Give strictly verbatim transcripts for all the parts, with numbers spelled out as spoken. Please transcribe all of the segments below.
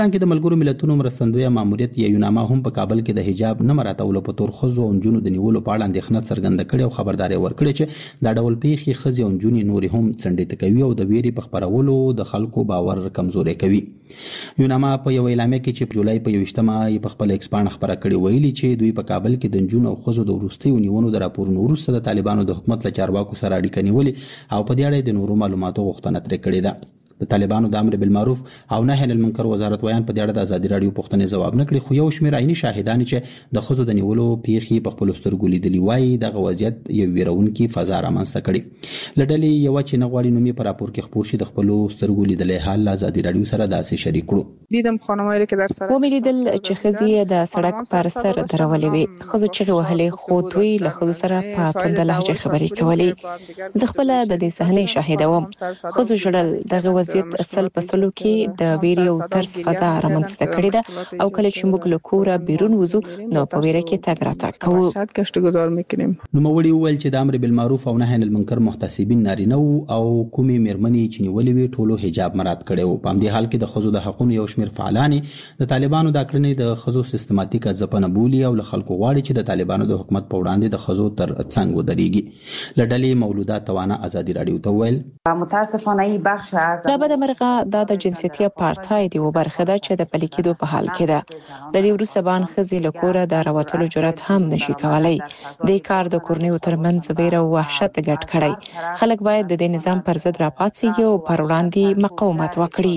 کې د ملګرو ملتونو مرستندویه ماموریت یوناما هم په کابل کې د حجاب نه مراعاتولو په تور ښځو او نجونو د نیولو په اړه اندېښنه څرګنده کړې او خبرداری ورکړې چې دا ډول پیښې ښځې او نجونې نورې هم څنډې کوي او د ویرې په خپرولو د خلکو باور کمزوري کوي. یوناما په یو اعلامیه کې چې په جولای په یوویشتمه یې په خپل ایکس پاڼه خبره کړې ویلي چې دوی په کابل کې د نجونو او ښځو د وروستیو نیونو د راپورونو وروسته د طالبانو د حکومت له چارواکو سره اړیکه نیولې او په دې اړه د نورو معلوماتو غوښتنه ترې کړې ده. د طالبانو د امر بالمعروف او نهي عن المنکر وزارت ویان په دې اړه د ازادي رادیو پوښتنې ځواب نه کړي، خو یو شمېر عیني شاهدان چې د ښځو د نیولو پیښې په خپلو سترګو لیدلي وایي دغه وضعیت یو ویرونکي فضا رامنځته کړي. له ډلې یوه چې نه غواړي نوم یې په راپور کې خپور شي د خپلو سترګو لیدلی حال له ازادي رادیو سره داسې شریک کړو. دیدم خانمایی که در سر ومې لیدل چې ښځې د سړک پر سر درولې وې، ښځو چغې وهلې خو دوی له ښځو سره په تنده لهجه خبرې کولې. زه خپله د دې صحنې شاهده وم، ښځو ژړل. دغه وضعیت سل په سلو کې د ویرې او ترس فضا رامنځته کړې ده او کله چې موږ له کوره بیرون وځو نو په ویره کې تګ راتګ کوو. نوموړي وویل چې د امر بالمعروف او نهي عن المنکر محتسبین نارینه او کومې مېرمنې چې نیولې وې ټولو حجاب مراعات کړی و. په همدې حال کې د ښځو د حقونو یو شمېر فعالانې د طالبانو د کړنې د ښځو سیستماتیکه ځپنه بولي او له خلکو غواړي چې د طالبانو د حکومت په وړاندې د ښځو تر څنګ ودرېږي. له ډلې مولوده توانه ازادي رادیو ته وویل متاسفانه این بخش از دا به د مرغه دا د جنسیتي اپارتاید یو برخه ده چې د پلي کېدو په حال کې ده. د دې وروسته بان ښځې له کوره د راوتلو جرأت هم نشي کولی. دې کار د کورنیو ترمنځ ویره او وحشت ګډ کړی. خلک باید د دې نظام پر ضد راپاڅېږي او پر وړاندې مقاومت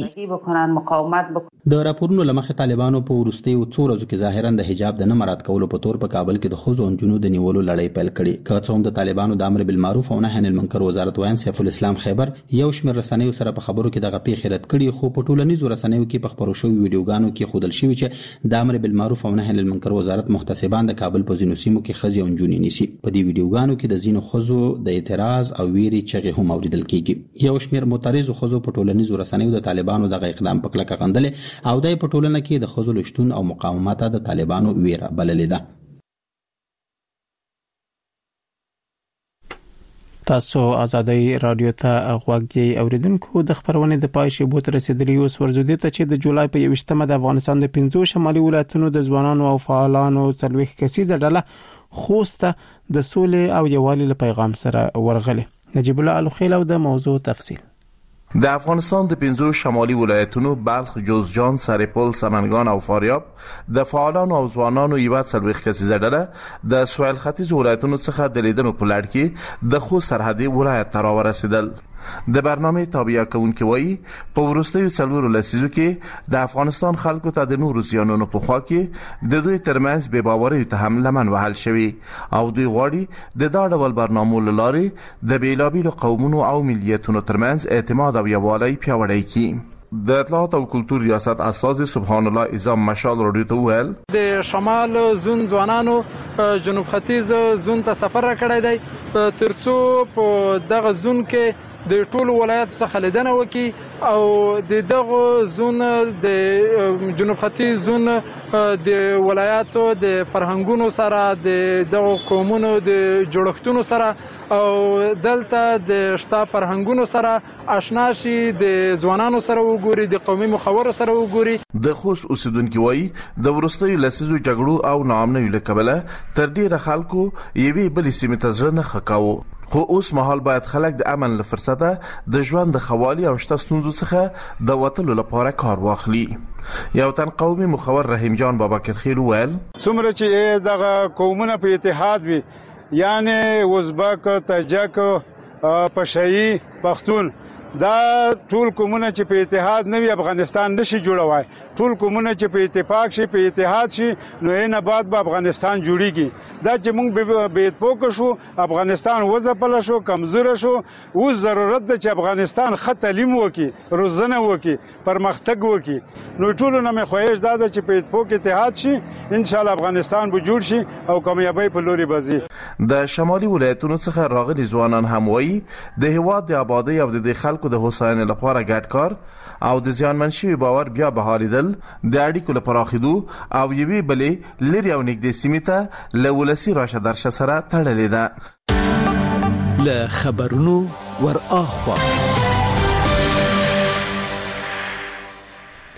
وکړي. د راپورونو له مخې طالبانو په وروستیو څو ورځو کې ظاهرا د حجاب د نه مراعات کولو په تور په کابل کې د ښځو او نجونو د نیولو لړۍ پیل کړې. که څه هم د طالبانو د امر بالمعروف او نهي عن المنکر وزارت ویان سیف الاسلام خیبر یو شمېر رسنیو سره په خبرو کې دغه پیښې رد کړي، خو په ټولنیزو رسنیو کې په خپرو شویو ویډیوګانو کې ښودل شوي چې د امر بالمعروف او نهي عن المنکر وزارت محتسبان د کابل په ځینو سیمو کې ښځې او نجونې نیسي. په دې ویډیوګانو کې د ځینو ښځو د اعتراض او ویرې چغې هم اوریدل کېږي. یو شمېر معترضو ښځو په ټولنیزو رسنیو د طالبانو دغه اقدام په کلکه غندلې او د په ټولنه کې د ښځو له شتون او مقاومت د طالبانو ویره بللې ده. تاسو ازادي رادیو ته غوږ یې اوریدونکو. د خبرونې د پای شیبو ته رسیدلی اوس ورزو دي ته چې د جولای په یوویشتمه د افغانستان د پنځو شمالي ولایتونو د ځوانانو او فعالانو څلوېښت کسیزه ډله خوست د سولې او یووالي له پیغام سره ورغلي. نجیب الله الخیل او د موضوع تفصیل. د افغانستان د پنځو شمالي ولایتونو بلخ، جوزجان، سرپل، سمنګان او فاریاب د فعالانو او ځوانانو یوه څلوېښت کسیزه ډله د سویل ختیځ ولایتونو څخه د لیدنو په لړ کې د خوست سرحدي ولایت ته راورسېدل. د برنامه تابعیه کوونکي وایي په وروستیو څلورو لسیزو کې د افغانستان خلکو ته د نورو زیانونو په خوا کې د دوی ترمنځ بې باوریو ته هم لمن وهل شوي او دوی غواړي د دا ډول برنامو له لارې د بېلابېلو قومونو او ملیتونو ترمنځ اعتماد او یووالی پیاوړی کړي. د اطلاعات او کلتور ریاست استازي سبحان الله اعظم مشال رادیو ته وویل د شمال زون ځوانانو جنوب ختیځ زون ته سفر کړی دی ترڅو په دغه زون کې د ټولو ولایتو څخه لیدنه وکړي او د دغه زون د جنوب ختیځ زون د ولایتو د فرهنګونو سره د دغه قومونو د جوړښتونو سره او دلته د شته فرهنګونو سره آشنا شي، د ځوانانو سره وګوري، د قومي مخورو سره وګوري. د خوست اوسیدونکو وایي د وروستیو لسیزو جګړو او ناامنیو له کبله تر ډیره خلکو یوې بلې سیمې ته زړه نه ښه کاوه، خو اوس مهال باید خلک د امن له فرصته د ژوند د خوالي او شته ستونزو څخه د وتلو لپاره کار واخلي. یو تن قومي مخور رحیم جان بابکر خیل ویل څومره چې دغه قومونه په اتحاد وي، یعنی ازبک، تاجک، پشاهي، پښتون، دا ټول قومونه چې په اتحاد نه وي افغانستان نشي جوړوي. ټول قومونه چې په اتفاق شي، په اتحاد شي، نو نه بعد به افغانستان جوړیږي. دا چې موږ به اتفاق شو افغانستان وځپل شو، کمزور شو. اوس ضرورت ده چې افغانستان ښه تعلیم وکړي، روزنه وکړي، پرمختګ وکړي. نو ټول نه مې خواهش ده چې په اتفاق اتحاد شي، ان شاء الله افغانستان به جوړ شي او کامیابی په لوري بځي. د شمالي ولایتونو څخه راغلي ځوانان هم وایي د هیواد د آبادی او د خلکو د هوساینې لپاره ګډ کار او د زیانمن شوي باور بیا بحالیدل د اړیکو لپاره پراخېدو او یوې بلې لرې او نږدې سیمې ته له ولسي راشه درشه سره تړلې ده. له خبرونو ور اخوا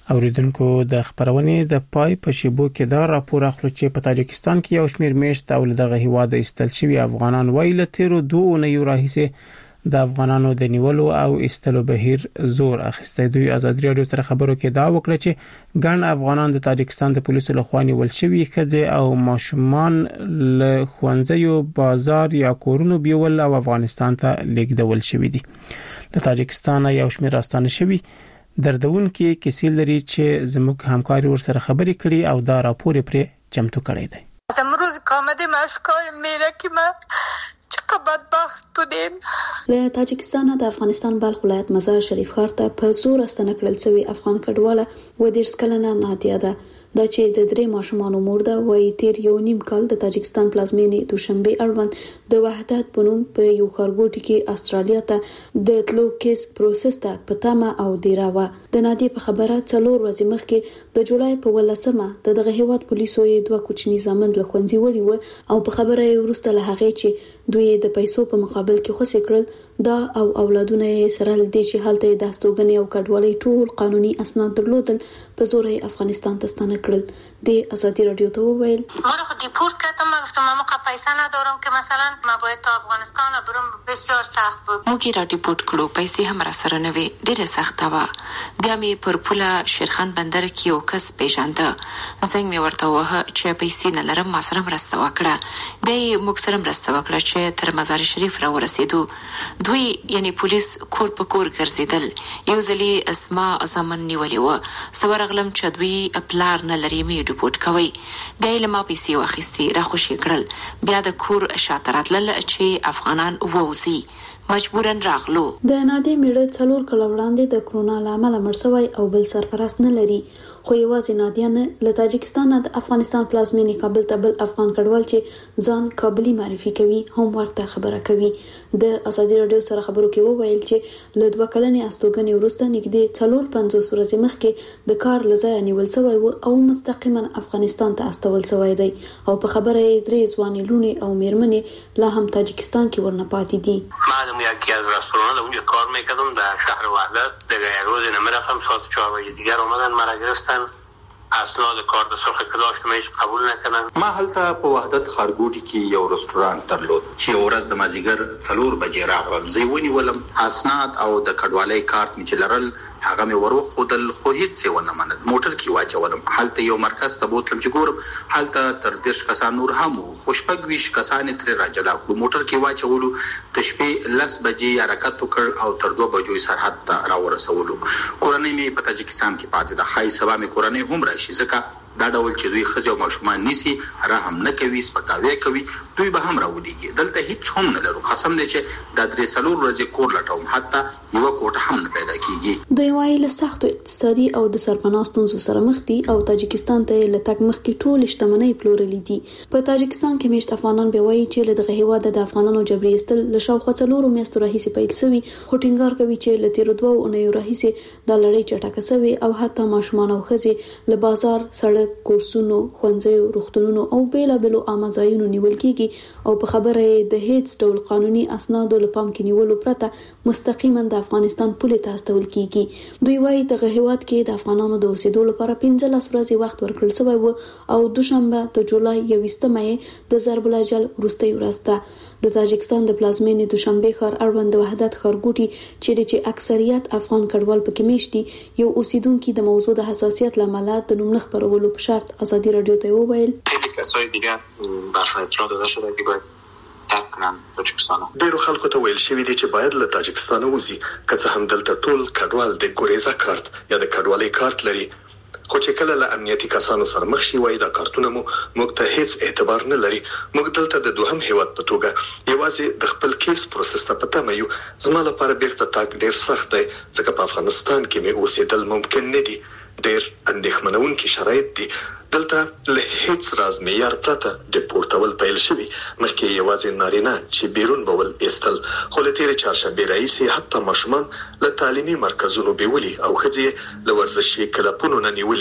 اوریدونکو د خبرونې د پای په شیبو کې دا راپور اخلو چې په تاجکستان کې یو شمېر میشت او دغه هیواد استل شوی افغانان ویل تیرو دوه نه یو راهیسه د افغانانو د نیولو او استلو بهیر زور اخیسته. دوی ازادي رادیو سره خبرو کې دا وکړه چې ګڼ افغانان د تاجکستان د پولیسو لخوا نیول شوي ښځې او ماشومان له ښوونځیو بازار یا کورونو بیول او افغانستان ته لیږدول شوي دي. د تاجکستان یو شمېر راستانه شوي دردون کې کیسې لري چې زموږ همکاري ورسره خبرې کړي او دا راپور پرې چمتو کړی دی. امروز کامده مشکای میره که من چقدر بدبخت بودیم. له تاجکستان د افغانستان بلخ ولایت مزار شریف ښار ته په زور استنه کړل شوی افغان کډواله و دیرش کلنه نادیه ده دا چې د درې ماشومانو مور ده. وایي تیر یو نیم کال د تاجکستان پلازمینې دوشنبه اړوند د وحدت بنوم په یو ښارګوټي کې استرالیا ته د تلو کیس پروسس ته په تمه او دیره و. د نادیه په خبره څلور ورځې مخکې د جولای په ولسمه د دغه هیواد پولیسو یې دوه کوچني زامن له ښوونځي وړي و او په خبره یې وروسته له هغې چې دوی د پیسو په مقابل کې خوسې کړل دا او اولادونه یې سره لدې چې هلته د استوګنې او کډوالۍ ټول قانوني اسناد درلودل په زور یې افغانستان ته ستانه کړل. د ازادي رادیو ته وویل من خود دیپورت کردم. من گفتم من موقع پیسه ندارم که مثلا ما باید تا افغانستان برم بسیار سخت بود. موږ را ډیپورت کړو پیسې هم را سره نه وي ډېره سخته وه. بیا مې پر پوله شیرخان بندر کې یو کس پیژانده زنګ مې ورته ووهه چې پیسې نه لرم ما سره مرسته وکړه. بیا یې موږ سره مرسته وکړه چې تر مزار شریف را ورسېدو. دوی یعنی پولیس کور په کور ګرځېدل. یو ځلې اسما زامن نیولې وه. زه ورغلم چې دوی پلار نه لري مې ډیپورت کوي. بیا یې له ما پیسې واخیستې را خوشې کړل. بیا د کور شاته راتلل چې افغانان ووځي. مجبورن راغلو. د نادې میړه څلور کاله وړاندې د کرونا له امله مړ شوی او بل سرپرست نه لري. خو یوازې نادیه نه له تاجکستان نه د افغانستان پلازمینې کابل ته بل افغان کډوال چې ځان کابلی معرفي کوي هم ورته خبره کوي. د ازادي رادیو سره خبرو کې وویل چې له دوه کلنې استوګنې وروسته نږدې څلور پنځوس ورځې مخکې د کار له ځایه نیول شوی و او مستقیما افغانستان ته استول شوی دی او په خبره یې درې ځوانې لوڼې او میرمنې لا هم تاجکستان کې ورنه پاتې دي. من یکی از رستوران اونجا کار میکردم در شهر وحدت. دیگه یک روز نمیرفتم ساعت چهار بجه دیگر اومدن مرا گرفتن. اسناد کارت سرخ که داشتم هیچ قبول نکردن. ما هلته په وحدت ښارګوټي کې یو رستوران درلود چې ورځ د مازیګر څلور بجې راغلم. زه ونیولم اسناد او د کډوالۍ کارت مې چې لرل هغه مې وروښودل خو هیڅ یې ونه منل. موټر کې واچولم. هلته یو مرکز ته بوتلم چې ګورم هلته تر دېرش کسان نور هم وو خو شپږ ویشت کسان یې ترې راجلا کړو. موټر کې واچولو د شپې لس بجې حرکت وکړ او تر دوه بجو سرحد ته راورسولو. کورنۍ مې په تاجکستان کې پاتې ده. ښایي سبا مې کورنۍ هم راشي ځکه دا ډول چې دوی ښځې او ماشومان نیسي رحم نه کوي سپکاوی کوي دوی به هم راولیږي. دلته هیڅ هم نه لرو. قسم دی چې دا درې څلور ورځې کور لټوم حتی یوه کوټه هم نه پیدا کیږي. دوی وایي له سختو اقتصادي او د سرپناه ستونزو سره مخ دي او تاجکستان ته له تګ مخکې ټولې شتمنۍ پلورلې دي. په تاجکستان کې میشت افغانان به وایي چې له دغه هیواده د افغانانو جبري ایستل له شاوخوا څلورو میاشتو راهیسې پیل شوي خو ټینګار کوي چې له تیرو دوو اونیو راهیسې دا لړۍ چټکه شوې او حتی ماشومان او ښځې له بازار سړک کورسونو ښوونځیو روغتونونو او بیلابیلو عامه ځایونو نیول کیږي او په خبره یې د هیڅ ډول قانوني اسنادو له پام کې نیولو پرته مستقیما د افغانستان پولې ته استول کیږي. دوی وایي دغه هیواد کې د افغانانو د اوسېدو لپاره پنځلس ورځې وخت ورکړل شوی و او دوشنبه د جولای یوویشتمه یې د ضرب العجل وروستۍ ورځ ده. د تاجکستان د پلازمینې دوشنبه ښار اړوند د وحدت ښارګوټي چیرې چې اکثریت افغان کډوال پکې میشت دي یو اوسیدونکي د موضوع د حساسیت له امله د نوم نه خپرولو په شرط ازادي رادیو ته وویل خیلی کسای دیگه برشون اطلاع داده شده که باید ترک کنن تاجکستان. ډیرو خلکو ته ویل شوی دی چې باید له تاجکستان وځي که څه هم دلته ټول کډوال د ګوریزا کارت یا د کډوالۍ کارت لري خو چې کله له امنیتي کسانو سره مخ شي وایي دا کارتونه مو موږ ته هیڅ اعتبار نه لري. موږ دلته د دوهم هیواد په توګه یوازې د خپل کیس پروسس ته پته مې یو. زما لپاره بیرته تاګ ډیر سخت دی ځکه په افغانستان کې مې اوسېدل ممکن نه دي. ډیر اندېښمنونکي شرایط دي. دلته له هیڅ راز معیار پرته ډیپورټول پیل شوي. مخکې یوازې نارینه چې بیرون بول ایستل خو له تېرې چهارشنبې راهیسې حتی ماشومان له تعلیمي مرکزونو بیولي او ښځې له ورزشي کلبونو نه نیولي.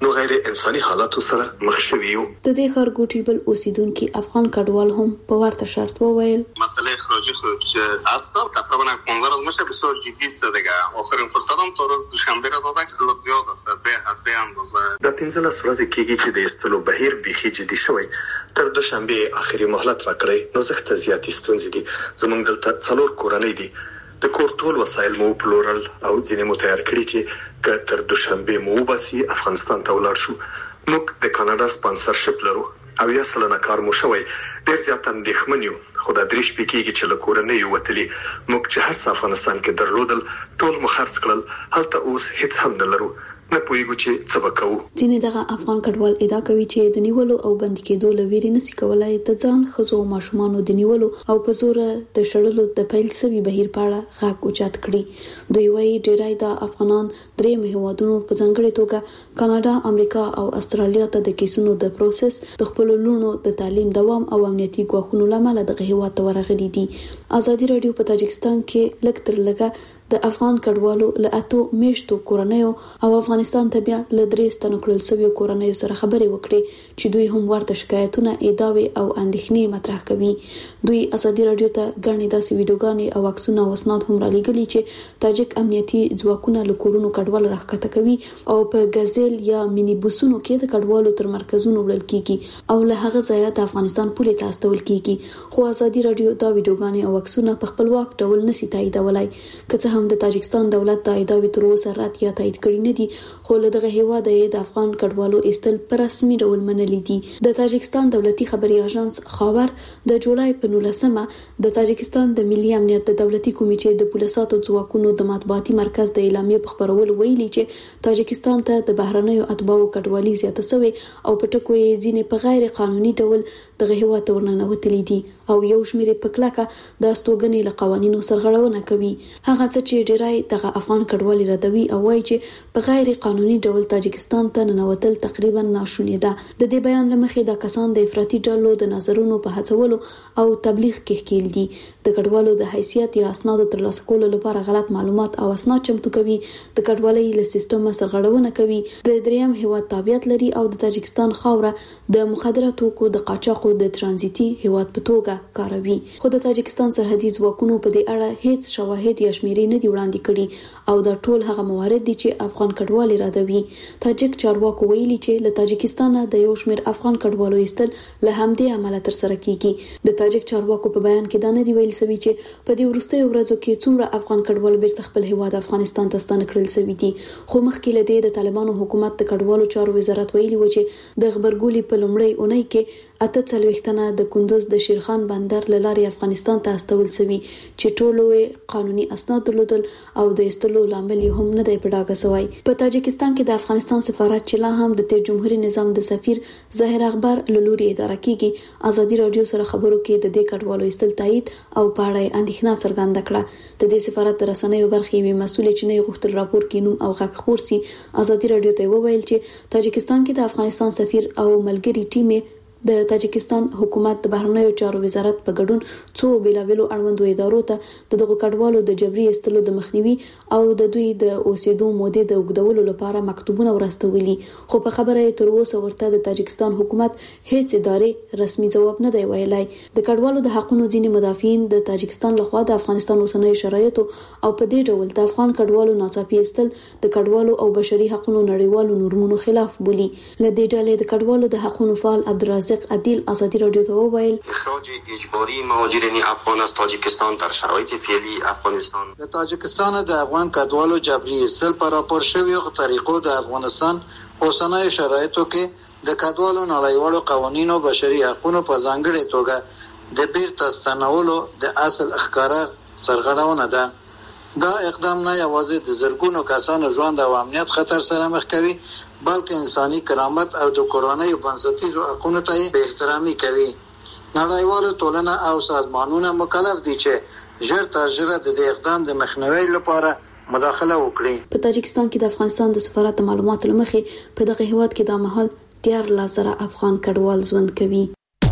نو غیر انساني حالاتو سره مخ شوي یو. د دې خارګوټي بل اوسیدونکو افغان کډوال هم په ورته شرط وویل مسئله اخراجی خود اصلا تقریبا پانزده روز میشه بسیار جدی است دیگه. آخرین فرصتم تا روز دوشنبه را دادن که خیلی زیاد است به حد به اندازه. د پنځلس ورځې کېږي چې د استلو بهیر بيخي جدي شوی. تر دوشنبه اخري مهلت راکړی نو زخت زیاتی ستونزې دي. زمونږ دلته څلور کورنۍ دي. د کور ټول وسایل مو پلورل او ځینې مو تیار کړی چې که تر دوشنبه مو باسي افغانستان ته ولاړ شو. موږ د کاناډا سپانسرشپ لرو او یا سلنه کار مو شوی. ډیر زیات اندېښمن یو خو د دریش پکېږي چې له کورنۍ وتلي موږ چې هر څه افغانستان کې درلودل ټول مو خرڅ کړل. هلته اوس هیڅ هم نه لرو. نه پوهیږو چې څه وکړو. ځینې دغه افغان کډوال ادعا کوي چې د نیولو او بندي کېدو لویري نشي کولای د ځان خزو او ماشومان د نیولو او په زور د شړلو د پیل سوي بهیر پاړه غاک اوچت کړي. دوی وايي ډیرای د افغانان درې مهوادونو په ځانګړي توګه کاناډا، امریکا او استرالیا ته د کیسونو د پروسس د خپل لونو د تعلیم دوام او امنیتي ګواښونو لامل د هیواد ته ورغلي دي. ازادي رادیو په تاجکستان کې لږ تر لږه د افغان کډوالو له اتو میشتو کورنیو او افغانستان ته بیا له درې ستنو کړل شویو کورنیو سره خبرې وکړي چې دوی هم ورته شکایتونه، ادعاوې او اندېښنې مطرح کوي. دوی ازادي رادیو ته غاڼې داسې ویډیوګانې او عکسونه او اسناد هم را لېږلي چې تاجک امنیتي ځواکونه له کورونو کډوال راښکته کوي او په غزل یا مینی بوسونو کې د کډوالو تر مرکزونو وړل کیږي او له هغه ځایه د افغانستان پولې ته استول کیږي. خو ازادي رادیو دا ویډیوګانې او عکسونه په خپلواک ډول نشي تاییدولای. که هم د تاجکستان دولت د ادعاوې تر اوسه رد یا تایید کړي نه دي، خو له دغه هیواد د افغان کډوالو استل پر رسمي ډول منلي دي. د تاجکستان دولتي خبري اژانس خاور د جولای په نولسمه د تاجکستان د ملي امنیت د دولتي کمیټې د پولیساتو ځواکونو د مطبوعاتي مرکز د اعلامیې په خبرولو ویلي چې تاجکستان ته د بهرنیو اتباعو کډوالي زیاته شوې او په ټکو یې ځینې په غیر قانوني ډول دغه هیواد ته ورننوتلي دي او یو شمېر په کلکه د استوګنې له قوانینو سرغړونه کوي. هغه څه چې ډیرای دغه افغان کډوالي ردوي او وایي چې په غیر قانوني ډول تاجکستان ته ننوتل تقریبا ناشونی ده. د دې بیان لمخې د کسان د افراطي ډلو د نظرونو په هڅولو او تبلیغ کې ښکیل دي. د کډوالو د حیثیت یا اسناد ترلاسه کولو لپاره غلط معلومات او اسناد چمتو کوي، د کډوالۍ له سیستم سرغړونه کوي، د دریم هیواد تابعیت لري او د تاجکستان خاوره د مخدره توکو د قاچاقو د ترانزیتي هیواد په توګه کاروي. خو د تاجکستان سرحدي ځواکونو په دې اړه هیڅ شواهد یا شمیرې نه دي وړاندې کړي او دا ټول هغه موارد دي چې افغان کډوالي ردوي. تاجک چارواکو ویلي چې له تاجکستان د یو شمېر افغان کډوالو ایستل له همدې عمله تر سره کیږي. د تاجک چارواکو په بیان کې دا نه دی ویل شوی چې په دې وروستیو ورځو کې څومره افغان کډوال بیرته خپل هیواد افغانستان ته ستانه کړل شوی دي. خو مخکې له دې د طالبانو حکومت د کډوالو چارو وزارت ویلي و چې د خبرګولي په لومړۍ اونۍ کې اته څلوېښتنه د کندوز د شیرخان بندر له لارې افغانستان ته استول شوي چې ټولو قانوني اسناد درلودل او د استلو لامل هم نه دی په ډاګه شوی. په تاجکستان کې د افغانستان سفارت چې لا هم د تیر جمهوریت نظام د سفیر ظاهر اخبار لوري اداره کیږي ازادي رادیو سره خبرو کې د دې کډوالو استل تایید او پاړې اندېښنه څرګنده کړه. د دې سفارت رسنیو برخې وی مسؤل چې نه غوښتل راپور کینوم او غږ خبر سي ازادي رادیو ته وویل چې تاجکستان کې د افغانستان سفیر او ملګری ټیم د تاجکستان حکومت د بهرنیو چارو وزارت په ګډون څو بیلابیلو اړوندو ادارو ته دغه کډوالو د جبري استلو د مخنیوي او د دوی د اوسېدو مودې د اوږدولو لپاره مکتوبونه ورستولي. خو په خبره یې تر اوسه ورته د تاجکستان حکومت هیڅ ادارې رسمي ځواب نه دی ویلای. د کډوالو د حقوقو ځینې مدافعین د تاجکستان لخوا د افغانستان اوسنۍ شرایطو او په دې ډول د افغان کډوالو ناڅاپي استل د کډوالو او بشري حقوقو نړیوالو نورمونو خلاف بولي. لدې ډلې د کډوالو د حقوقو فعال عبدالرزاق عادل ازادي رادیو ته وویل اخراج اجباری مهاجرین افغان از تاجیکستان در شرایط فعلی افغانستان د تاجیکستان د افغان کډوالو جبري استل پر راپور شوی طریقو د افغانستان اوسنۍ شرایطو کې د کډوالو نړیوالو قوانینو بشري حقوقو په ځانګړي توګه د بیرته ستنولو د اصل اخکاره سرغړونه ده. دا اقدام نه یوازې د زرګونو کسانو ژوند او امنیت خطر سره مخ کوي بلکې انساني کرامت او د کورنۍ بنسټیزو حقوقو ته به احترامي کوي. نړیوال ټولنه او سازمانونه مکلف دي چې ژر تر ژره د دې اقدام د مخنیوي لپاره مداخله وکړي. په تاجکستان کې د افغانستان د سفارت معلوماتو لمخې په دغه هیواد کې د مهال دیار لزره افغان کډوال ژوند کوي.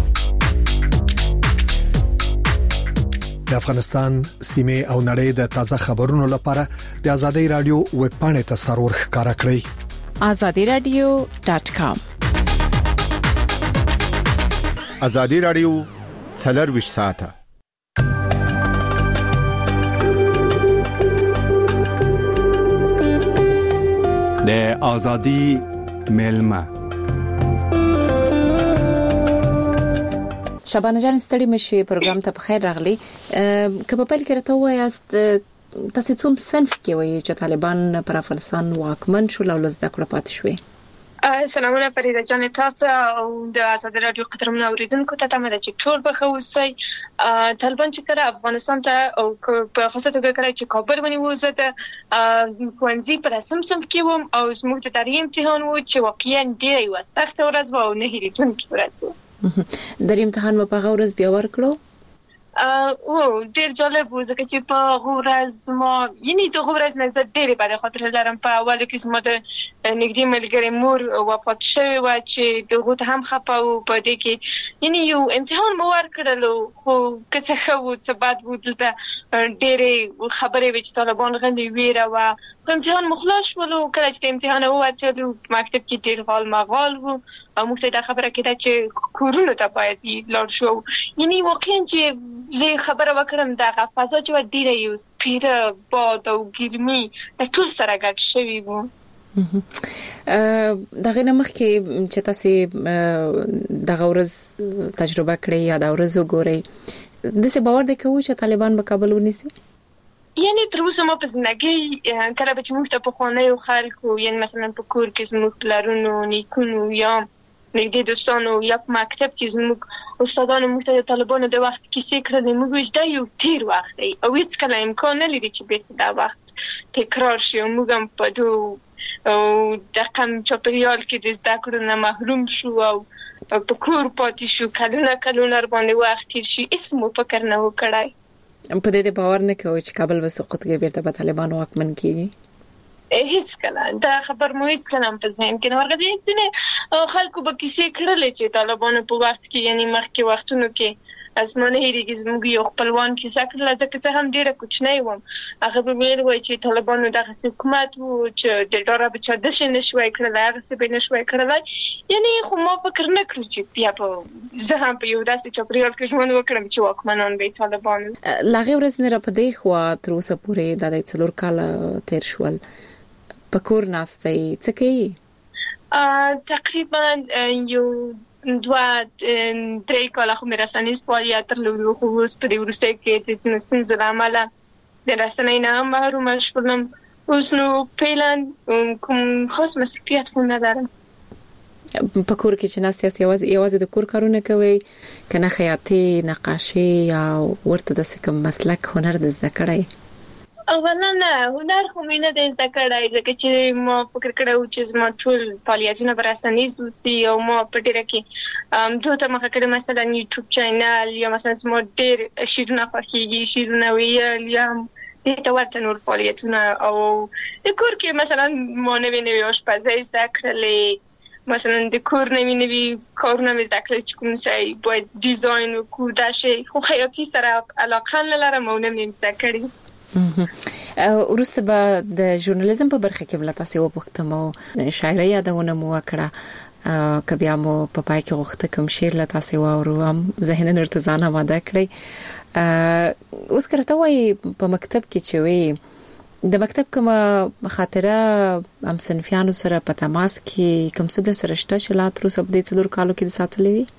د افغانستان سیمه او نړۍ د تازه خبرونو لپاره د ازادي رادیو ویب پاڼې ته سرور ښکارا کړئ. azadi radio dot com. azadi radio څلور ویشت ساعته د ازادي ملما شبانه جان ستړي مشي پروګرام ته په خیر راغلی. که په پیل کې راته وایاست تاسو څوم صنف کې وایي چې طالبان پر افغانستان واکمن شول او لزده کړه پات شوې؟ سلامونه فریده جان تاسو او د آزاد رادیو قدرمن اوریدونکو ته تمه ده چې ټول به ښه اوسئ. طالبان چې کله افغانستان ته او په خاصه توګه کله چې کابل ونیو زه د ښوونځي په رسم صنف کې وم او زموږ د تاریخ امتحان و چې واقعا ډېره یوه سخته ورځ وه او نه هېرېدونکې ورځ وه. در امتحان مو په هغه ورځ بیا ورکړو؟ او ډېر جالب و ځکه چې په هغه ورځ ما یعنې د هغه ورځ نه زه ډېرې بدې خاطرې لرم. په اولو کې زما د نږدې ملګرې مور وفات شوې وه چې د هغو ته هم خفه وو. په دې کې یعنې یو امتحان مو ورکړلو خو که څه ښه وو څه بد وو دلته ډېرې خبرې وې چې طالبان غلي ویره وه. په امتحان مو خلاص شولو. کله چې د امتحان ووتلو مکتب کې ډېر غال مغال وو او موږ ته دا خبره کېده چې کورونو ته باید لاړ شو. یعنې واقعا چې زه خبره وکړم دغه فضا چې وه ډېره یو سپېره باد او ګرمي د ټول سره ګډ شوي وو. دغه نه مخکې چې تاسې دغه ورځ تجربه کړئ یا دا ورځ وګورئ داسې باور دی کوو چې طالبان به کابل ونیسي؟ یعنې تر اوسه ما په زندګۍ کله به چې موږ ته پخوانیو خلکو یعنې مثلا په کور کې زموږ پلرونو نیکونو یا نږدې دوستانو یا په مکتب کې زموږ استادانو موږ ته د طالبانو د وخت کیسې کړلې موږ وایو دا یو تېر وخت دی او هېڅکله امکان نه لري چې بېرته دا وخت تکرار شي او موږ هم په دو دقم چاپریال کې د زده کړو نه محروم شو او په کور پاتې شو. کلونه کلونه باندې وخت تېر شي هېڅ مو فکر نه و کړی. په دې د باور نه کوئ چې کابل به سقوط کوي بیرته به طالبان واکمن کیږي؟ هیڅ کله دا خبر مو هیڅ کله په ذهن کې نه ورغلی. ځینې خلکو به کیسې کړلې چې طالبانو په وخت کې یعنې مخکې وختونو کې از ما نه هېرېږي زموږ یو خپلوان کیسه کړله ځکه زه هم ډېره کوچنی وم. هغه به ویل وایي چې طالبانو دغسې حکومت و چې د ډاره به چا داسې نه شوی کړلی هغسې به یې نه شوی کړلی. یعنې خو ما فکر نه کړو چې بیا به زه هم په یو داسې چاپریال کې ژوند وکړم چې واکمنان به یې طالبان. له هغې ورځې نه را په دې خوا تر اوسه پورې دا د څلور کاله تېر شول په کور ناستئ څه کوي؟ تقریبا یو دوه درې کاله خو مې رسنیز فعالیت درلود خو اوس په دې وروستیو کې د ځینو ستونزو له امله د رسنۍ نه هم محرومه شولم. اوس نو فعلا کوم خاص مصروفیت خو نه لرم. په کور کې چې ناست یاست یوازې یوازې د کور کارونه کوئ که نه خیاطي نقاشي یا ورته داسې کوم مسلک هنر د زده کړی؟ اولا نه هنر خو مې نه دی زده کړی ځکه چې ما فکر کړی و چې زما ټول فعالیتونه به رسنیز اوسي او ما په ډېره کې دوی ته مخه کړې مثلا یوټیوب چینل یا مثلا زما ډېر شعرونه خوښېږي شعرونه ویل یا دې ته ورته نور فعالیتونه او د کور کې مثلا ما نوې نوې آشپزۍ زده کړلې مثلا د کور نوې نوې کارونه مې زده کړل چې کوم شی باید ډیزاین وکړو دا شی خو خیاطي سره علاقه نه لرم او نه مې زده کړې. وروسته به د ژورنالیزم په برخه کې بل تاسو وپوښتم او شاعري یادونه مو وکړه که بیا مو په پای کې غوښته کوم شعر له تاسو واورو هم ذهنن ارتزان آماده کړئ. اوس کرته وای په مکتب کې چې وي د مکتب کوم خاطره هم صنفیانو سره په تماس کې کوم څه د سره شته چې لا تر اوسه په دې څلور کالو کې ساتلې وي؟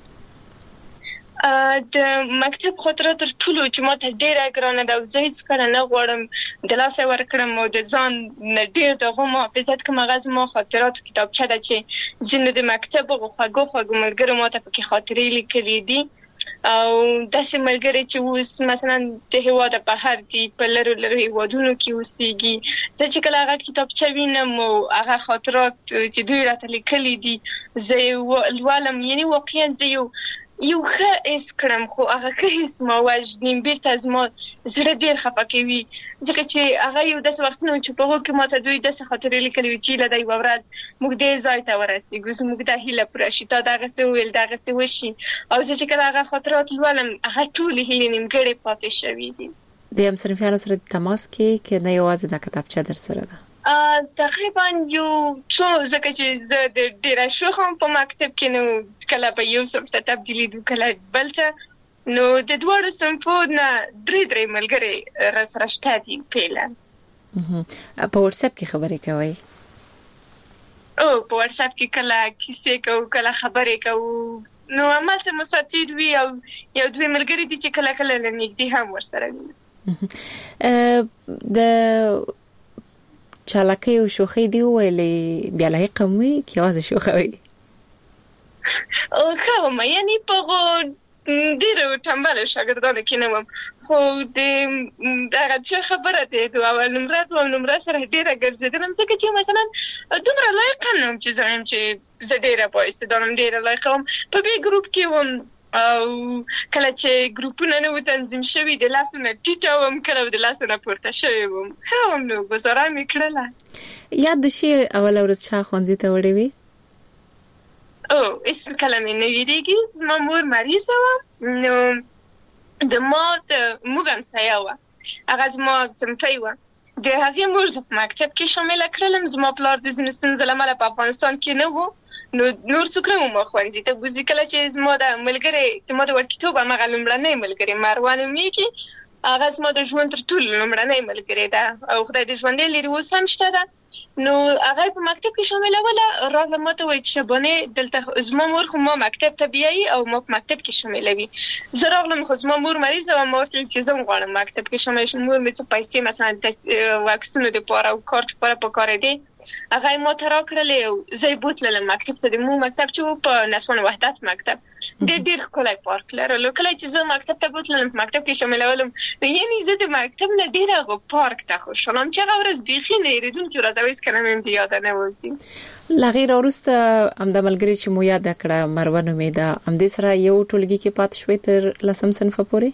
د مکتب خاطره تر ټولو چې ما ته ډېره ګرانه ده او زه هېڅکله نه غواړم د لاسه ورکړم او د ځان نه ډېر د هغو محافظت کوم. هغه زما خاطراتو کتابچه ده چې ځینو د مکتب هغو خوږو خوږو ملګرو ما ته پکې خاطرې لیکلي دي او داسې ملګري چې اوس مثلا د هېواده بهر دي په لرو لرو هېوادونو کې اوسېږي. زه چې کله هغه کتابچه وینم او هغه خاطرات چې دوی راته لیکلي دي زه یې لولم یعنې واقعا زه یو یو ښه حس کړم خو هغه ښه حس ما وژني بېرته زما زړه ډېر خفه کوي ځکه چې هغه یو داسې وختونه چې په هغو کې ما ته دوی داسې خاطرې لیکلي وي چې هیله ده یوه ورځ موږ دې ځای ته ورسېږو زموږ دا هیله پوره شي تا دغسې وویل دغسې وشي او زه چې کله هغه خاطرات لولم هغه ټولې هیلې نیمګړې پاتې شوي دي. د همصنفیانو سره د تماس کې که نه یوازې دا کتابچه در سره ده؟ تقریبا یو څو ځکه چې زه د ډیره شوخم په مکتب کې نو کله به یو صنف ته تبدیلی دو کله بل ته نو د دوړو صنفو نه درې درې ملګري را سره شته دي پیله په واتس اپ کې خبرې کوي او په واتس اپ کې کله کیسې کوو کله خبرې کوو نو عملته مساتیر وی او یو دوی ملګري دي چې کله کله نږدې هم ورسره وي د چالاکی او شوخی دی ویلې بیا لایق مې کې واځ شوخوي او کوم یعنی په ډیرو ټمبل شاګردانو کې نه وم خو د هغه چې خبره ده دوه اول نمبر دوه نمبر سره ډیره ګرځیدم ځکه چې مثلا دومره لایق نم چې زم چې زه ډیره پوهیږم دونم ډیره لایق وم په بي ګروپ کې وم او کله چې ګروپونه نو تنظیم شوي د لاسونه ټیټه وم کله د لاسونه پورته شوي وم هم نو گزاره مې کړله یاد شي اول ورځ چا خونځي ته وړې وي او اسم کلمه نویریږي زما مور مریضه وه نو د ما د موږ همسایه وه هغه زما صنفۍ وه د هغې مور زه په مکتب کې شامله کړلم زما پلار د ځینو ستونزو له امله په افغانستان کې نه و نو نور څوک نه وو ما ښوونځي ته بوځي کله چې زما د ملګری زما د وړکتوب همغه لومړنی ملګری مروه نومیږي هغه زما د ژوند تر ټولو لومړنی ملګری ده او خدای دې ژوندی لري اوس هم شته ده نو هغه په مکتب کې شامله وله راغله ما ته وایي چې شبانې دلته زما مور خو ما مکتب ته بیایي او ما په مکتب کې شاملوي زه راغلم خو زما مور مریضه وه ما ورته ویل چې زه هم غواړم مکتب کې شامله شم مور مې څه پیسې مثلا د واکسینو دپاره او کارت لپاره پکارېدې هغه یې ما ته راکړلې او زه یې بوتللم مکتب ته د مو مکتب چې و په نسوان وحدت مکتب ډېر ډېر ښکلی پارک لرلو کله چې زه مکتب ته بوتللم په مکتب کې شاملولم یعنې زه د مکتب نه ډېر هغه پارک ته خوشحالم چې هغه ورځ بیخي نه هېرېدونکې ورځ او هېڅکله مې هم د یاده نه وځي له هغې راوروسته همدا ملګرې چې مو یاده کړه مروه نومېده همدې سره یو ټولګي کې پاتې شوې تر لسم صنفه پورې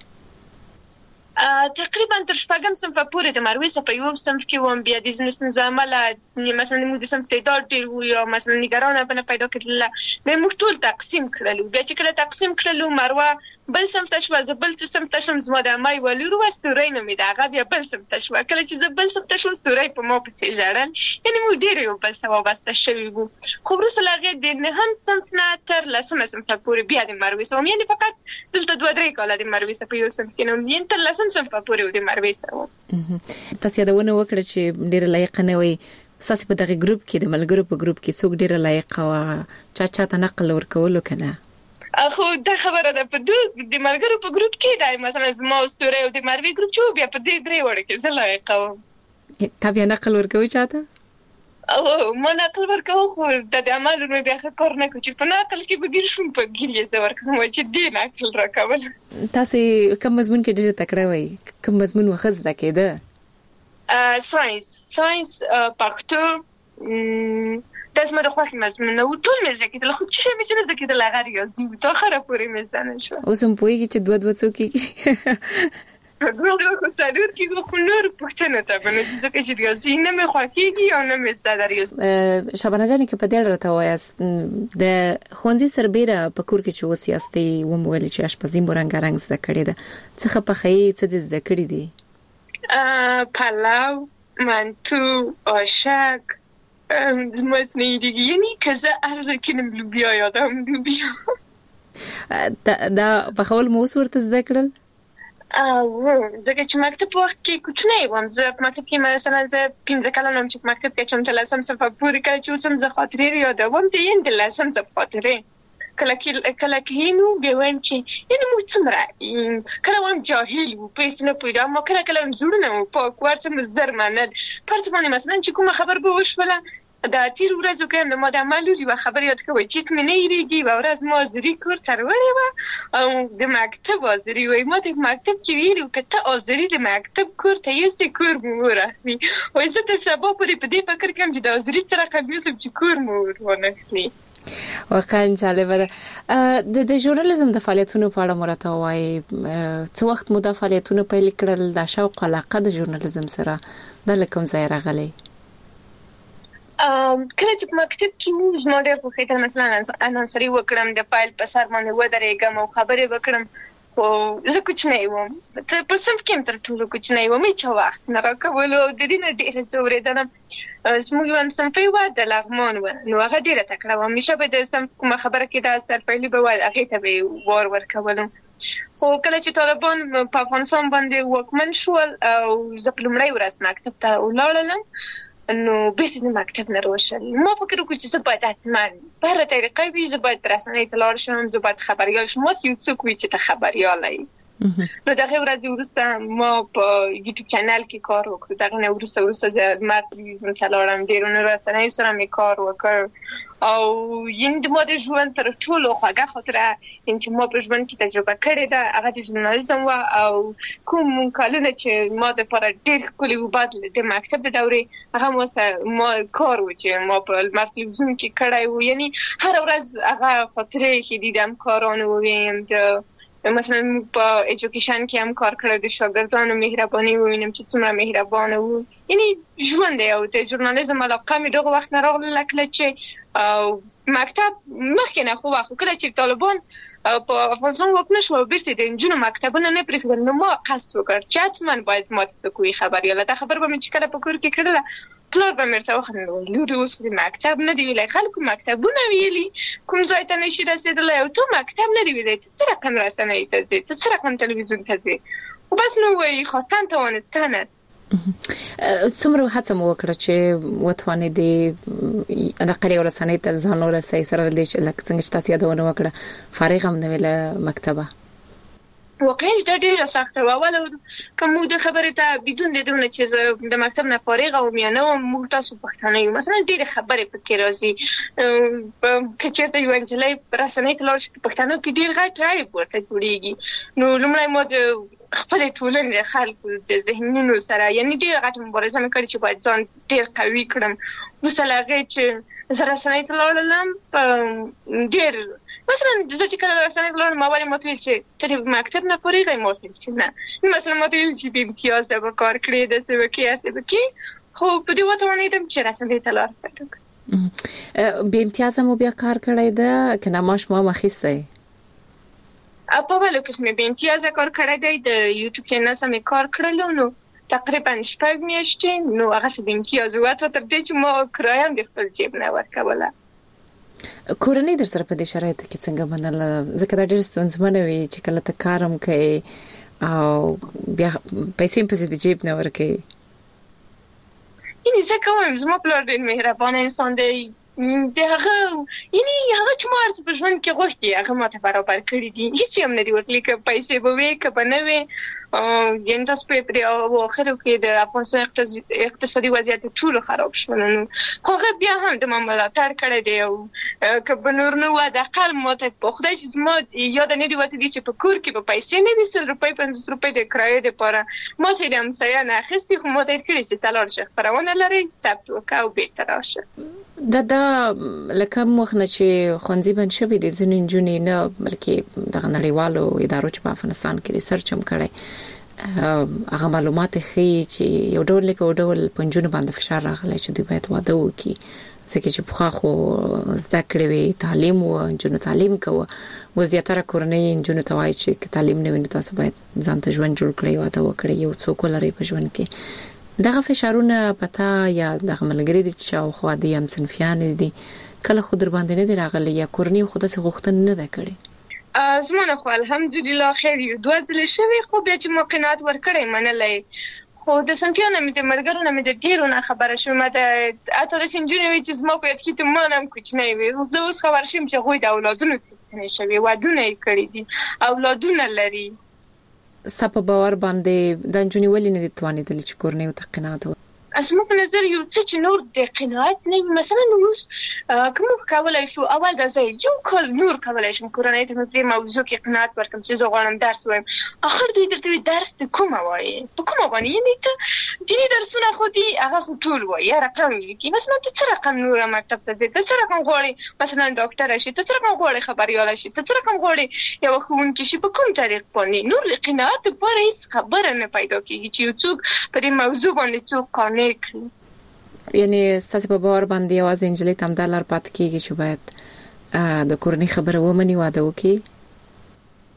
تقریبا تر شپږم صنفه پورې د مروې څخه په یو صنف کې وم بیا د ځینو ستونزو امله مثلا موږ د صنف تعداد ډېر وو یا مثلا نګرانه به نه پیدا کېدله بیا موږ ټول تقسیم کړلو بیا چې کله تقسیم کړلو مروه بل صنف ته شوه زه بل صنف ته شوم زما د عمه یوه لور وه ستورۍ نومېده هغه بیا بل صنف ته شوه کله چې زه بل صنف ته شوم ستورۍ په ما پسې ژړل یعنې موږ ډېر یو بل سره وابسته شوي وو خو وروسته له هغې د نهم صنف نه تر لسمه صنفه پورې بیا د مروې سره وم یعنې فقط دلته دوه درې کاله د مروې سره په یو صنف کې نه وم یعنې تر لسم صنفه پورې و د مروې سره وم تاسو یادونه وکړه چې ډېره لایقه نه وئ ستاسې په دغه ګروپ کې د ملګرو په ګروپ کې څوک ډېره لایقه وه چا چاته نقل ورکولو که نه خو دا خبره ده په د ملګرو په ګروپ کې دی مثلا زما او ستورۍ او د مروې ګروپ چې و بیا په دې درې وړو کې زه لایقه وم تا بیا نقل ورکوي چاته او ما نقل ورکوم خو د دې عمل مې بیا ښه کار نه کوي چې په نقل کې به ګیر شوم په ګیر یې زه ورکوم چې دې نقل راکول تاسې کوم مضمون کې ډېره تکړه وئ کوم مضمون وښه زده کېده ساینس ساینس پښتو دا زما د خوښې مضمونونه وو ټول مې زده کېدل خو چې شی مې چې نه زده کېدل هغه ریاضي وو تر اخره پورې مې زده نه شوه اوس هم پوهېږي چې دوه دوه څو کېږي دوه دوه خو څلور کېږي خو نور پوښتنو ته به نو ځکه چې ریاضي نه مې خوښېږي او نه مې زده ده ریاضي شبانه جانې که په دې اړه راته ووایاست د ښوونځي سربیره په کور کې چې اوس یاستئ ومو ویلې چې اشپزي مو رنګارنګ زده کړې ده څه ښه پخوئ څه دې زده کړي دي پلو منتو آشک زما څه نه یادېږي یعنې که زه هر ځای کښېنم لوبیا یادوم لوبیا دا پخول مو اوس ورته زده کړل ځکه چې مکتب په وخت کې کوچنی وم زه په مکتب کې مثلا زه پنځه کلن وم چې په مکتب کې چم تر لسم صنفه پورې کله چې اوس هم زه خاطرې یادوم د یعنې د لسم صنف خاطرې کله کله کښېنو بیا وایم چې یعنې موږ څومره کله وایم جاهل وو په هېڅ نه پوهېدو اما کله کله وایم زړونه مو پاک وو هر څه مو زر منل په هر څه باندې مثلا چې کومه خبر به وشوله د تېرو ورځو کې هم د ما د عمه لور یوه خبره یاد کوئ چې هېڅ مې نه هېرېږي یوه ورځ ما حاضري کور ته راوړې وه او د مکتب حاضري وایي ما ته په مکتب کې ویلي وو که ته حاضري د مکتب کور ته یوسې کور مو ور اخلي وایي زه تر سبا پورې په دې فکر کوم چې د حاضري څه رقم یوسم چې کور مو ور وانخلي واقعا جالبه ده د ژورنالیزم د فعالیتونو په اړه مو راته ووایئ څه وخت مو دا فعالیتونه پیل کړل دا شوق علاقه د ژورنالیزم سره دا له کوم ځایه راغلی کله چې په مکتب کې وو زما ډېر خوښېدل مثلا انانسري وکړم د فایل په سر باندې ودرېږم او خبرې وکړم خو خو زه کوچنی وم ته په صنف کې تر ټولو کوچنی وم چې وخت نه راکولو د دې نه ډېر زورېدنه زموږ یو صنفي و د لغمان و نو هغه ډېره تکړه و همیشه به د صنف کومه خبره کې دا سرپیلي به وای هغه ته به وار ورکولم خو کله چې طالبان په افغانستان باندې واکمن شول او زه په لومړۍ ورځ مکتب ته ولاړم نو بیرته د مکتب نه راوشل ما فکر وکړ چې زه باید حتما په هره طریقه وي زه باید رسنۍ ته لاړ شم زه باید خبریال شم ما یو څوک وي چې ته خبریال یې نو دغه ورځ وروسته ما په یوټیوب چینل کې کار وکړ دغه نه وروسته وروسته زه ما تلویزیون ته لاړم ډېرونه رسنۍ سره مې کار وکړ او یند ما د ژوند تر ټولو خوږه خاطره چې ما په ژوند کې تجربه کړې ده هغه د ژورنالیزم و او کوم کلونه چې ما د لپاره ډېر ښکلي و بعد د مکتب د دورې هغه ما سره ما کار و چې ما په لمر تلویزیون کې کړی و یعنی هر ورځ هغه خاطرې چې دیدم کارونه وویم د مثلا په ایجوکیشن کې هم کار کړی د شاګردانو مهرباني ووینم چې څومره مهربانه وو یعنی ژوند دی او د ژورنالیزم علاقه مې دغه وخت نه راغله کله چې مکتب مخکې نه خو وخت کله چې طالبان په افغانستان واکمن شو بیرته د نجونو مکتبونه نه پرېښودل نو ما قصد وکړ چې حتما باید ما ته څوک وي خبریاله دا خبر به مې چې کله په کور کې کړله پلار به مې ورته وخندل لورې اوس خو مکتب نه دی ویلی خلکو مکتبونه ویلي کوم ځای ته نشي رسېدلی او تو مکتب نه دی ویلی ته څه رقم رسنۍ ته ځې ته څه رقم تلویزیون ته ځې خو بس نو وایي خواستن توانستن است څومره هڅه مو وکړه چې وتوانېدې نقلي ورسنۍ ته ځان ورسئ سره له دې چې لکه څنګه چې تاسو یادونه وکړه فارغ هم نه ویل مکتبه واقعا دا ډیره سخته و اول کوم د خبرې ته بدون د دونه چې د مکتب نه فارغ او میانه او موږ تاسو پښتانه یو مثلا ډیره خبرې پکې راځي کچېرته یو انجلای رسنۍ ته لاړ شي پښتانه کې ډیر غټ راي ورته جوړیږي نو لومړی مو د خپل ټولنې د خلکو د ذهنونو سره یعنی ډیر غټ مبارزه مې کړې چې باید ځان ډیر قوي کړم وسله هغه چې زه رسنۍ ته لاړم ډیر مثلا زه چې کله رسنۍ ته لاړم ما ولې ماته ویل چې ته د مکتب نه فارغ یې ما ورته ویل چې نه مثلا ماته ویل چې بې امتیازه به کار کړې داسې به کې هسې به کې خو په دې وتوانېدم چې رسنۍ ته لار پیدا کړم بې امتیازه مو بیا کار کړی ده که نه معاش مو هم اخیستی په اولو کې مې بې امتیازه کار کړی دی د یوټیوب چینل سره مې کار کړلو نو تقریبا شپږ میاشتې نو هغه څه بې امتیازه وه تر دې چې ما کرایه هم د خپل جیب نه ورکوله کورنۍ در سره په دې شرایطو کې څنګه منله ځکه دا ډېر ستونزمنه وي چې کله ته کار هم کوې او بیا پیسې هم پسې د جیب نه ورکوې یعنې زه کوم زما پلار ډېر مهربانه انسان دی د هغه یعنی هغه چې ما ورته په ژوند کې غوښتي هغه ماته برابر کړي دي هیڅ هم نه دي ورتلي که پیسې به وي که به نه وي یعنې تاسو په په اواخرو کې د افغانستان اقتصادي وضعیت ټولو خراب شول نو خو هغه بیا هم د ما ملاتړ کړی دی او که به نور نه وه د اقل ماته په خدای چې زما یاده نه دي وتلي چې په کور کې به پیسې نه وي سل روپۍ پنځوس روپۍ د کرایې دپاره ما ته یې د همسایه نه اخیستي خو ما ته یې کړي چې ته لاړ شه خپرونه لرئ ثبت وکړه او بېرته راشه دا دا لکه وخت نه چې ښوونځي بند شوي دي ځینې نجونې نه بلکې دغه نړیوالو ادارو چې په افغانستان کې ریسرچ هم کړی هغه معلومات ښیي چې یو ډول په ډول په نجونو باندې فشار راغلی چې دوی باید واده وکړي ځکه چې پخوا خو زده کړې وي تعلیم و نجونو تعلیم کوه و زیاتره کورنۍ نجونو ته وایي چې که تعلیم نه وي نو تاسو باید ځان ته ژوند جوړ کړئ واده وکړئ یو څوک ولرئ په ژوند کې دغه فشارونه پتا یا دغه ملګري دي چې شاوخوا دي هم صنفیان دي کله خو در باندې نه دي راغلي یا کورنۍ خو داسې غوښتنه نه ده کړې زمونه خو الحمدلله خیر یو دوه ځلې شوي خو بیا چې ما قناعت ورکړی منلی خو د صنفیانو مې د ملګرو نه مې د ډېرو نه خبره شوم د حتی داسې نجونې وي چې زما په یاد کې تمان هم کوچنی وي زه اوس خبر شوم چې هغوی د اولادونو څښتنې شوي ودونه یې کړي دي اولادونه لري ستا په باور باندې دا نجونې ولې نه دي توانېدلې چې کورنۍ ورته قناعت وکړي زما په نظر یو څه چې نور د قناعت نه وي مثلا اوس که موږ کولی شو اول دا زه یو کال نور کولی شم کورنۍ ته مې په دې موضوع کې قناعت ورکړم چې زه غواړم درس ووایم اخر دوی درته وي درس د کومه وایې په کومه باندې یعنې ته دیني درسونه خو دي هغه خو ټول وایي یا رقم یې لیکي مثلا ته څه رقم نوره مکتب ته ځې ته څه رقم غواړې مثلا ډاکټره شي ته څه رقم غواړې خبریاله شي ته څه رقم غواړې یوه ښوونکې شي په کوم طریق باندې نور د قناعت دپاره هېڅ خبره نه پیدا کېږي چې یو څوک په دې موضوع باندې څوک قانع کړي یعنی ستاسو په باور باندې یوازې نجلۍ ته همدا لار پاتې کېږي چې باید د کورنۍ خبره ومني واده وکړي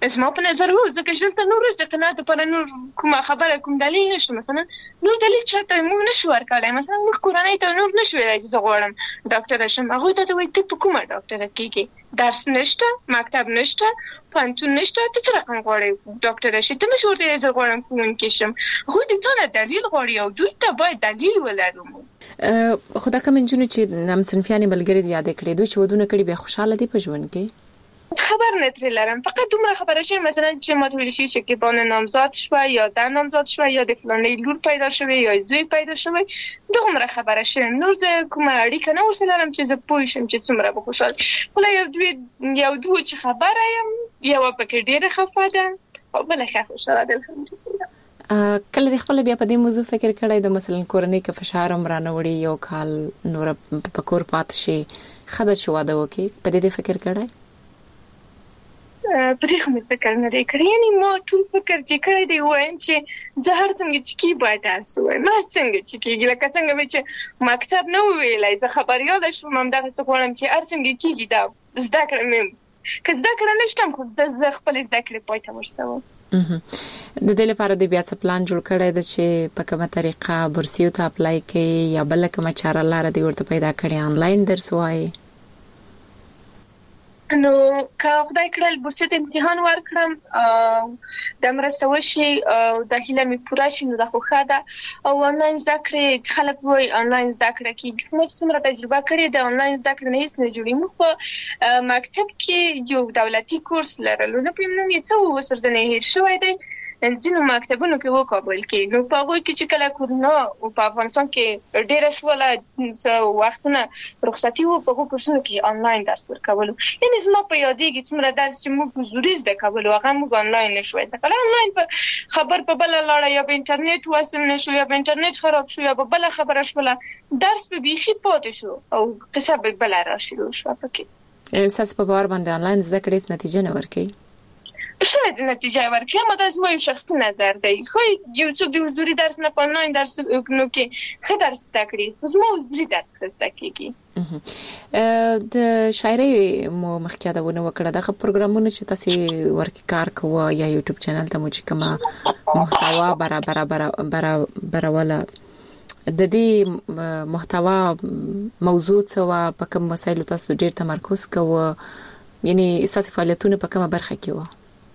زما په نظر و ځکه چې دلته نور د قناعت لپاره نور کومه خبره کوم دلیل نشته. مثلا نور دلیل چاته موږ نشو ورکولی. مثلا موږ کورنۍ ته نور نشو ویلی چې زه غواړم ډاکټره شم. هغوی ته وایي ته په کومه ډاکټره کېږې؟ درس نشته، مکتب نشته، پوهنتون نشته، ته څه رقم غواړې ډاکټره شې؟ ته نشو ورته ویلی زه غواړم ښوونکې شم. هغوی د تا نه دلیل غواړي او دوی ته باید دلیل ولرو. خو دا کوم نجونې چې همصنفیانې ملګري دې یادې کړې دوی چې ودونه کړي بیا خوشحاله دي په ژوند کې؟ خبر نه ترې لرم. فقط دومره خبره شوی مثلا چې ما ته ویل شوي شکیبانه نامزاد شوه یا در نامزاد شوه یا د فلانې لور پیدا شوی یا زوی پیدا شوی، دومره خبره شوی. نور زه کومه اړیکه نه ورسره لرم چې زه پوه شم چې څومره به خوشحاله. خو یو دوی یو دوه چې خبره یم یوه پکې ډېره خفه ده او بله ښه خوشحاله ده الحمدلله. کله د خپل بیا په دې موضوع فکر کړی د مثلا کورنۍ که فشار هم رانه وړي یو کال نور په کور پاتې شي ښه ده چې واده وکړي، په دې فکر کړی؟ په دې خو مې فکر نه دی کړی. یعنې ما ټول فکر چې کړی دی وایم چې زه هر څنګه چې کېږي باید درس ووایم، هر څنګه چې کېږي. لکه څنګه مې چې مکتب نه وویلی زه خبریاله شوم، همدغسې غواړم چې هر څنګه کېږي دا زده کړه مې که زده کړه نه شتم خو زه خپلې زده کړې پای ته ورسوم. د دې لپاره د بیا څه پلان جوړ کړی ده چې په کومه طریقه بورسیو ته اپلای کوي یا بله کومه چاره لاره دې ورته پیدا کړې آنلاین درس وایي؟ نو که خدای کړل بورسیو ته امتحان ورکړم د مرسته وشي او د هیله مې پوره شي نو دا خو ښه ده. او آنلاین زده کړې خلک وایي آنلاین زده کړه کېږي. ما چې څومره تجربه کړې د آنلاین زده کړې نه هېڅ نه جوړي. موږ په مکتب کې یو دولتي کورس لرلو، نه پوهېږم نوم یې څه و، اوس ورځنی هېر شوی دی. ځینو مکتبونو کې وکابل کې نو په هغوی کې چې کله کورونا په افغانستان کې ډېره شوله وختونه رخصتي وو، په هغو کورسونو کې آنلاین درس ورکولو. یعنې زما په یادېږي څومره درس چې موږ حضوري زده کولو هغه موږ آنلاین نه شوی زده کولی. آنلاین په خبر په بله لاړه یا په انټرنیټ وصل نه شو یا په انټرنیټ خراب شو یا په بله خبره شوله، درس به بیخي پاتې شو او قصه به بله را شروع شوه. پکې ستاسو په باور باندې آنلاین زده کړې هېڅ نتیجه نه ورکوي؟ شاید نتیجه ورکړي، اما دا زما یو شخصي نظر دی. خو یو څوک د حضوري درس نه په آنلاین درس نو کې ښه درس زده کړي، زما حضوري درس ښه زده کېږي. د شاعرۍ مو مخکې یادونه وکړه، دغه پروګرامونه چې تاسې ورکې کار کوه یا یوټیوب چینل ته مو چې کومه محتوا برابروله، د دې محتوا موضوع څه وه؟ په کوم مسایلو تاسو ډېر تمرکز کوه؟ یعنې ستاسې فعالیتونه په کومه برخه کې وه؟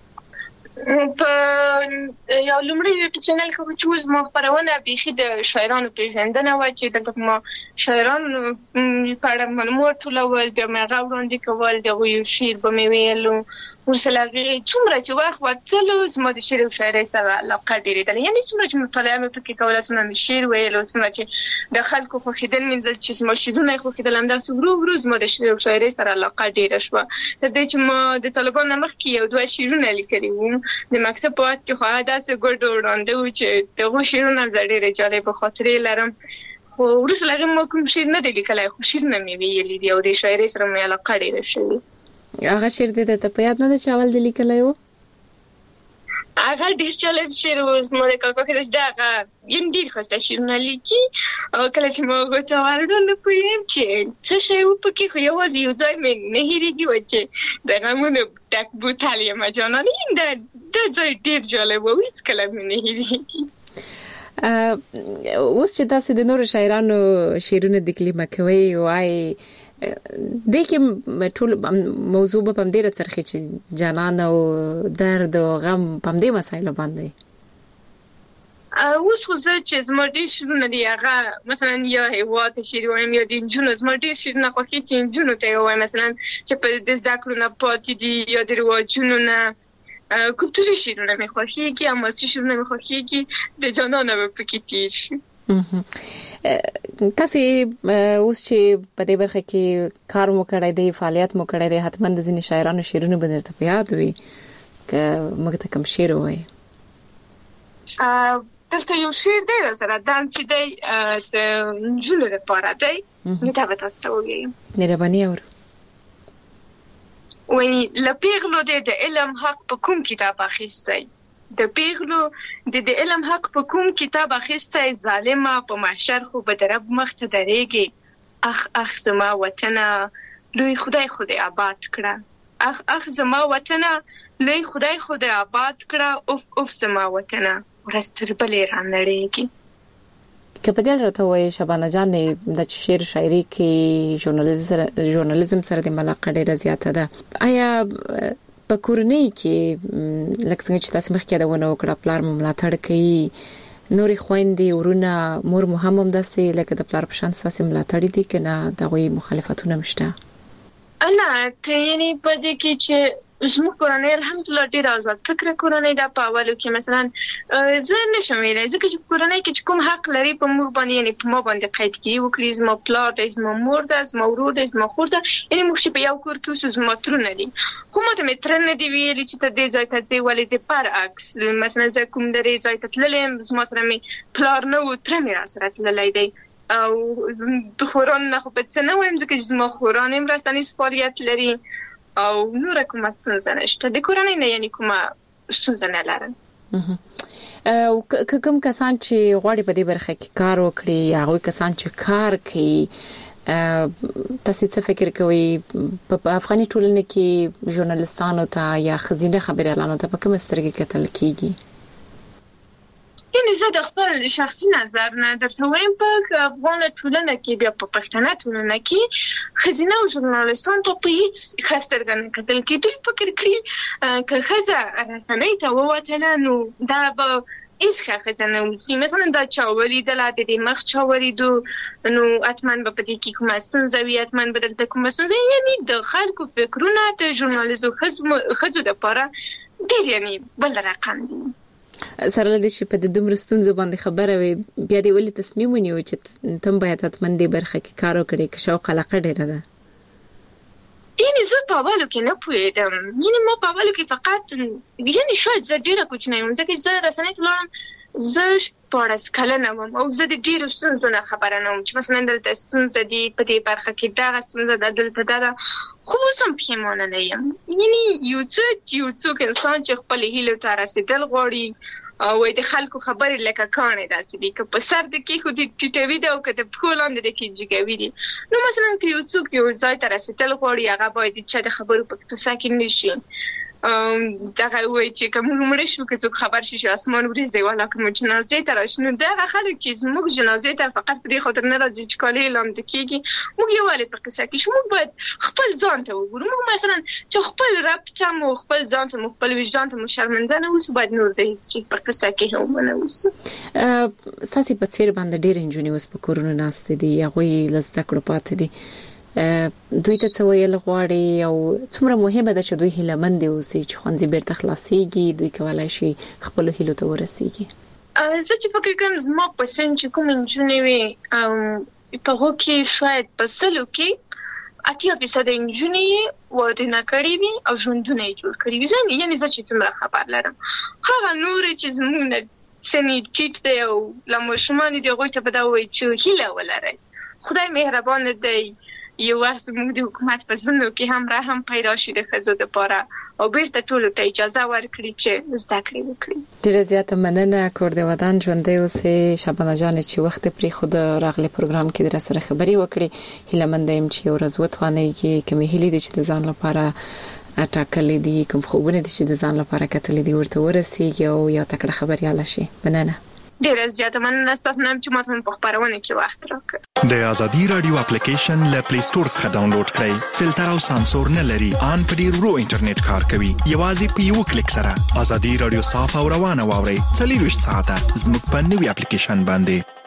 په یو لومړی یوټیوب چینل کې چې اوس ما خپرونه بیخي د شاعرانو پیژندنه وه چې دلته ما شاعرانو په اړه معلومات ټولول، بیا مې هغه وړاندې کول، د هغوی یو شعر به مې ویلو. ورسره هغې څومره چې وخت وتلو زما د شعر او شاعرۍ سره علاقه ډېرېدله. یعنې څومره چې مطالعه مې پکې کوله، څومره مې شعر ویلو، څومره چې د خلکو خوښېدل مې لیدل چې زما شعرونه یې خوښېدل، همداسې ورو ورو زما د شعر او شاعرۍ سره علاقه ډېره شوه. تر دې چې ما د طالبانو نه مخکې یو دوه شعرونه لیکلي وو د مکتب په وخت کې، خو هغه داسې ګډ وړاندې وو چې د هغو شعرونه هم زه ډېرې جالبه خاطرې لرم. خو وروسته له هغې ما کوم شعر نه دی لیکلی، خو شعرونه مې ویلي دي او د شاعرۍ سره مې علاقه ډېره شوې. هغه شعر دې درته په یاد نه ده چې اول دې لیکلی و؟ هغه ډېر جالب شعر و. زما د کاکا کله چې د هغه یم ډېر ښایسته شعرونه لیکي او کله چې ما هغو ته ورډل نه پوهېږم چې څه شی و پکې، خو یوازې یو ځای مې نه هېرېږي و چې د غمونو ډک بوتل یمه جانانه. دا ځای ډېر جالب و، هېڅکله مې نه هېرېږي. اوس چې تاسې د نورو شاعرانو شعرونه تکلیمه کوئ وایي، دې کې ټول موضوع به په همدې راڅرخي چې جانان او درد او غم په همدې مسایلو باندې؟ اوس خو زه چې زما ډېر شعرونه دي هغه مثلا یا هېواد ته شعر وایم یا د نجونو، زما ډېر شعرونه خوښېږي چې نجونو ته یې ووایم، مثلا چې په د زده کړو نه پاتې دي یا د رواجونو نه. کلتوري شعرونه مې خوښېږي، حماسي شعرونه مې خوښېږي، د جانانه به پکې تېر شي. تاسې اوس چې په دې برخه کې کار مو کړی دی، فعالیت مو کړی دی، حتما د ځینې شاعرانو شعرونه به درته په یاد وي، که موږ ته کوم شعر ووایي؟ دلته یو شعر دی راسره دم چې دی د نجونو لپاره دی، نو دا به تاسو ته ووایم. مهرباني اورو. وایي له پیغلو دی د علم حق په کوم کتاب اخیستی، د پیغلو د د علم حق په کوم کتاب اخیستی، ظالمه په محشر خو به د رب مخ ته درېږي. اخ اخ زما وطنه لوی خدای خو دې آباد کړه، اخ اخ زما وطن لوی خدای خود آباد کړه اوف اوف زما وطن ورستر بلې را نړیږي. که په دې راته وایي شبانه جان د شعر شاعري کې ژورنالیزم ژورنالیزم سره د ملاقات ډیره زیاته ده، آیا په کورنۍ کې لکه څنګه چې تاسو مخکې دا ونه وکړه پلار مو ملاتړ کوي، نورې خويندې ورونه مور مو هم همداسې لکه د پلار په شان ساسي ملاتړ دي که نه دغوی مخالفتونه مشته؟ نه ته یعنی په دې کې چې زموږ کورنۍ الحمدلله ډېره آزاد فکره کورنۍ ده. په اولو کې مثلا زه نشم ویلی ځکه چې کورنۍ کې چې کوم حق لري په موږ باندې یعنی په ما باندې قیدګي وکړي، زما پلار دی، زما مور ده، زما ورور دی، زما خور ده، یعنی موږ چې په یو کور کې اوسو زما ترونه دي، خو ما ته مې تره نه دي ویلي چې ته دې ځای ته ځې ولې ځې. برعکس مثلا زه کوم درې ځای ته تللی یم زما سره مې پلار نه و تره مې راسره تللی دی او د خورانو نه خو په څه نه وایم ځکه چې زما خوران هم رسنیز فعالیت لري او نور کومه ستونزه نشته د کورنۍ نه، یعنی کومه ستونزه نه لرم. او کوم کسان چې غواړي په دې برخه کې کار وکړي، هغه کسان چې کار کوي، تاسو څه فکر کوئ په افغاني ټولنه کې ژورنالستانو ته یا خزینه خبريالانو ته په کوم سترګې کتل کیږي؟ یعنی زه د خپل شخصي نظر نه درته وایم په افغان ټولنه کې بیا په پښتنه ټولنه کې خزینه او ژورنالستان ته په هیڅ ښه سترګه نه کتل کېږي. دوی فکر کوي که ښځه رسنۍ ته ووتله نو دا به هیڅ ښه ښځه نه اوسي، مثلا دا چا ولیدله د دې مخ چا ولیدو نو حتما به په دې کې کومه ستونزه وي، حتما به دلته کومه ستونزه وي. یعنی د خلکو فکرونه د ژورنالیزو ښځو دپاره ډېر یعنی بل رقم دي. سره لدې چې په د دومره ستونزو باندې خبره وي بیا دې ولې تصمیم ونیو چې تم باید حتما دې برخه کې کار وکړې که شوق علاقه ډېره ده؟ یعنی زه په اولو کې نه پوهېدم، یعنی ما په اولو کې فقط یعنی شاید زه ډېره کوچنۍ وم ځکه زه رسنۍ ته لاړم زه شپاړس کلنه وم او زه د ډېرو ستونزو نه خبره نه وم چې مثلا دلته ستونزه دي په دې برخه کې دغه ستونزه ده دلته دا ده، خو اوس هم پښیمانه نه یم. یعنی یو څه یو څوک انسان چې خپلې هیلو ته رسېدل غواړي او د خلکو خبرې لکه کاڼې داسې دي، که په سر د کېښودي ټیټوي دي او که د پښو لاندې د کې جګوي دي. نو مثلا که یو څوک یو ځای ته رسېدل غواړي هغه باید د چا د خبرو په قصه کې نه شي. دغه وایي چې که موږ مړه شو که څوک خبر شي چې اسمان وریځي والا که موږ جنازې ته راشو نو دغه خلک چې زموږ جنازې ته فقط په دې خاطر نه راځي چې کالي یې لامده کېږي، موږ یووالی په قصه کې شو. موږ باید خپل ځان ته وګورو، موږ مثلا چې خپل رب ته مو خپل ځان ته مو خپل وجدان ته مو شرمنده نه اوسو، باید نور د هېڅ شي په قصه کې هم ونه اوسو. ستاسې په څېر باندې ډېرې نجونې اوس په کورونو ناستې دي، هغوی له زده کړو پاتې دي، دوی ته څه ویل غواړي او څومره مهمه ده چې دوی هیلهمندې اوسي چې ښوونځي بیرته خلاصېږي، دوی کولی شي خپلو هیلو ته ورسېږي؟ زه چې فکر کوم زما په سن چې کوم نجونې وي په هغو کې شاید په سلو کې اتیا فیصده نجونې واده نه کړي وي او ژوندونه یې جوړ کړي وي. زه یعنې زه چې څومره خبر لرم، هغه نورې چې زموږ نه سن یې ټیټ دی او له ماشومان دي هغوی ته به دا ووایي چې هیله ولرئ، خدای مهربانه دی. یو وخت زموږ د حکومت په زړونو کې هم رحم پیدا شي د ښځو دپاره او بیرته ټولو ته اجازه ورکړي چې زده کړې وکړي. ډېره زیاته مننه کور د ودان ژوندی اوسې شبانه جانې چې وخت پرېښود راغلی پروګرام کې در سره خبرې وکړې. هیلهمنده یم چې یو ورځ وتوانېږي، کومې هیلې دي چې د ځان لپاره ټاکلې دي، کوم خوبونه دي چې د ځان لپاره کتلې دي ورته ورسېږي او یو تکړه خبریاله شي. مننه. ډېره زیاته مننه ستاسو نه چې ماته په خپرونه کې وخت راکړ. د ازادي رادیو اپلیکیشن له پلی سٹور څخه ډاونلوډ کړئ. فلټر او سانسور نه لري، ان په ډیر ورو انټرنیټ کار کوي. یوازې په یو کلیک سره ازادي رادیو صاف او روانه واورئ. څلور ویشت ساعته زموږ په نوې اپلیکیشن باندې.